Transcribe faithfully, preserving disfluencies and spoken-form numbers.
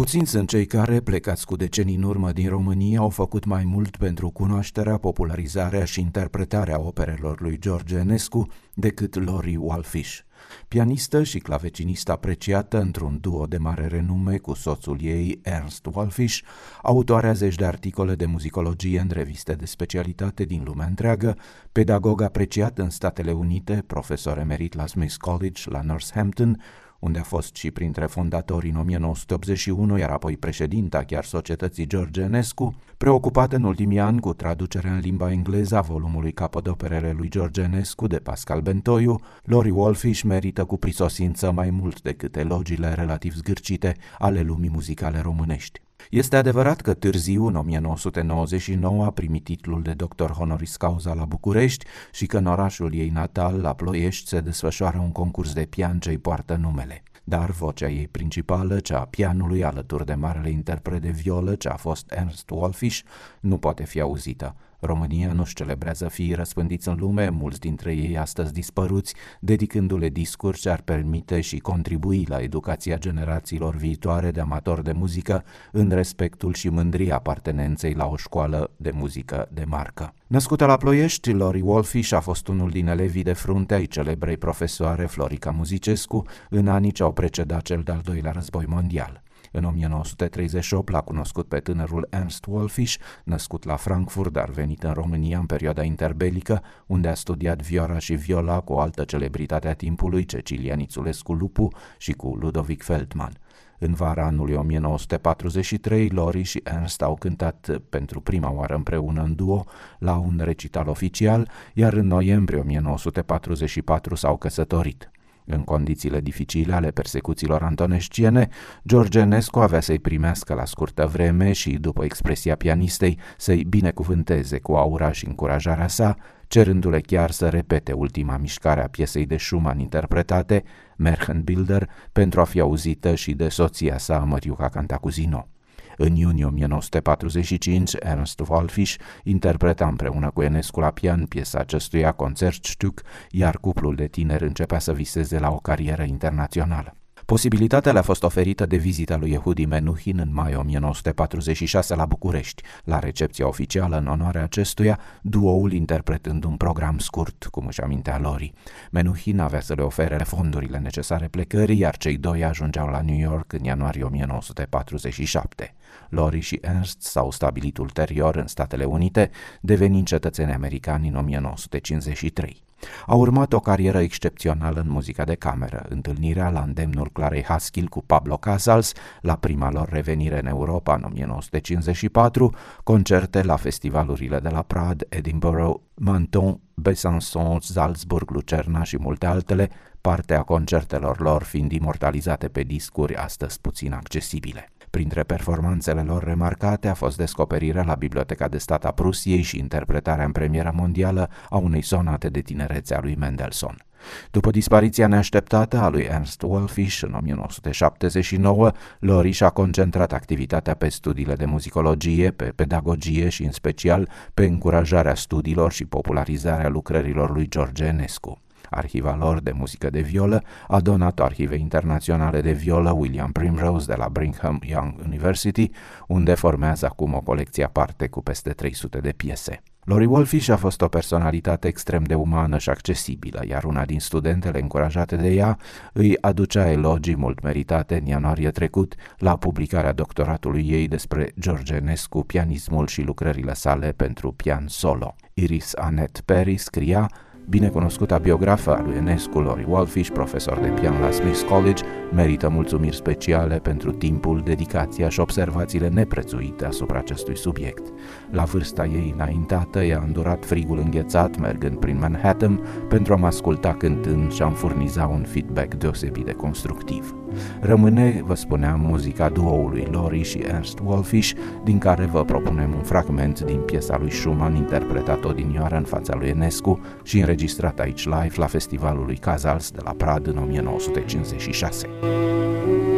Puțini sunt cei care, plecați cu decenii în urmă din România, au făcut mai mult pentru cunoașterea, popularizarea și interpretarea operelor lui George Enescu decât Lori Wallfish. Pianistă și clavecinistă apreciată într-un duo de mare renume cu soțul ei, Ernst Wallfish, autoarea zeci de articole de muzicologie în reviste de specialitate din lumea întreagă, pedagog apreciat în Statele Unite, profesor emerit la Smith College la Northampton, unde a fost și printre fondatorii în o mie nouă sute optzeci și unu, iar apoi președinta chiar Societății George Enescu, preocupată în ultimii ani cu traducerea în limba engleză a volumului Capodoperele lui George Enescu de Pascal Bentoiu, Lori Wallfish merită cu prisosință mai mult decât elogiile relativ zgârcite ale lumii muzicale românești. Este adevărat că târziu, în o mie nouă sute nouăzeci și nouă, a primit titlul de doctor honoris causa la București și că în orașul ei natal, la Ploiești, se desfășoară un concurs de pian ce-i poartă numele. Dar vocea ei principală, cea a pianului, alături de marele interpret de violă, ce a fost Ernst Wallfish, nu poate fi auzită. România nu-și celebrează fiii răspândiți în lume, mulți dintre ei astăzi dispăruți, dedicându-le discuri ce ar permite și contribui la educația generațiilor viitoare de amatori de muzică în respectul și mândria apartenenței la o școală de muzică de marcă. Născută la Ploiești, Lori Wallfish a fost unul din elevii de frunte ai celebrei profesoare Florica Muzicescu în anii ce au precedat cel de-al doilea război mondial. În o mie nouă sute treizeci și opt l-a cunoscut pe tânărul Ernst Wallfish, născut la Frankfurt, dar venit în România în perioada interbelică, unde a studiat vioara și viola cu o altă celebritate a timpului, Cecilia Nițulescu Lupu și cu Ludovic Feldman. În vara anului o mie nouă sute patruzeci și trei, Lori și Ernst au cântat pentru prima oară împreună în duo la un recital oficial, iar în noiembrie o mie nouă sute patruzeci și patru s-au căsătorit. În condițiile dificile ale persecuțiilor antonesciene, George Enescu avea să-i primească la scurtă vreme și, după expresia pianistei, să-i binecuvânteze cu aura și încurajarea sa, cerându-le chiar să repete ultima mișcare a piesei de Schumann interpretate, Märchenbilder, pentru a fi auzită și de soția sa, Măriuca Cantacuzino. În iunie o mie nouă sute patruzeci și cinci, Ernst Wallfish interpreta împreună cu Enescu la pian piesa acestuia Concertstück, iar cuplul de tineri începea să viseze la o carieră internațională. Posibilitatea le-a fost oferită de vizita lui Yehudi Menuhin în mai o mie nouă sute patruzeci și șase la București, la recepția oficială în onoarea acestuia, duoul interpretând un program scurt, cum își amintea Lori. Menuhin avea să le ofere fondurile necesare plecării, iar cei doi ajungeau la New York în ianuarie o mie nouă sute patruzeci și șapte. Lori și Ernst s-au stabilit ulterior în Statele Unite, devenind cetățeni americani în o mie nouă sute cincizeci și trei. A urmat o carieră excepțională în muzica de cameră, întâlnirea la îndemnul Clarei Haskell cu Pablo Casals, la prima lor revenire în Europa în o mie nouă sute cincizeci și patru, concerte la festivalurile de la Prad, Edinburgh, Menton, Besançon, Salzburg, Lucerna și multe altele, parte a concertelor lor fiind imortalizate pe discuri astăzi puțin accesibile. Printre performanțele lor remarcate a fost descoperirea la Biblioteca de Stat a Prusiei și interpretarea în premieră mondială a unei sonate de tinerețe a lui Mendelssohn. După dispariția neașteptată a lui Ernst Wallfish în o mie nouă sute șaptezeci și nouă, Lori și-a concentrat activitatea pe studiile de muzicologie, pe pedagogie și în special pe încurajarea studiilor și popularizarea lucrărilor lui George Enescu. Arhiva lor de muzică de violă a donat Arhivei Internaționale de Violă William Primrose de la Brigham Young University, unde formează acum o colecție aparte cu peste trei sute de piese. Lori Wallfish a fost o personalitate extrem de umană și accesibilă, iar una din studentele încurajate de ea îi aducea elogii mult meritate în ianuarie trecut la publicarea doctoratului ei despre George Enescu, pianismul și lucrările sale pentru pian solo. Iris Annette Perry scria: binecunoscuta biografă a lui Enescu, Lori Wallfish, profesor de pian la Smith College, merită mulțumiri speciale pentru timpul, dedicația și observațiile neprețuite asupra acestui subiect. La vârsta ei înaintată, i-a îndurat frigul înghețat mergând prin Manhattan pentru a mă asculta cântând și a-mi furniza un feedback deosebit de constructiv. Rămâne, vă spuneam, muzica duoului Lori și Ernst Wallfish, din care vă propunem un fragment din piesa lui Schumann, interpretat odinioară în fața lui Enescu și înregistrat aici live la festivalul lui Casals de la Prad în o mie nouă sute cincizeci și șase.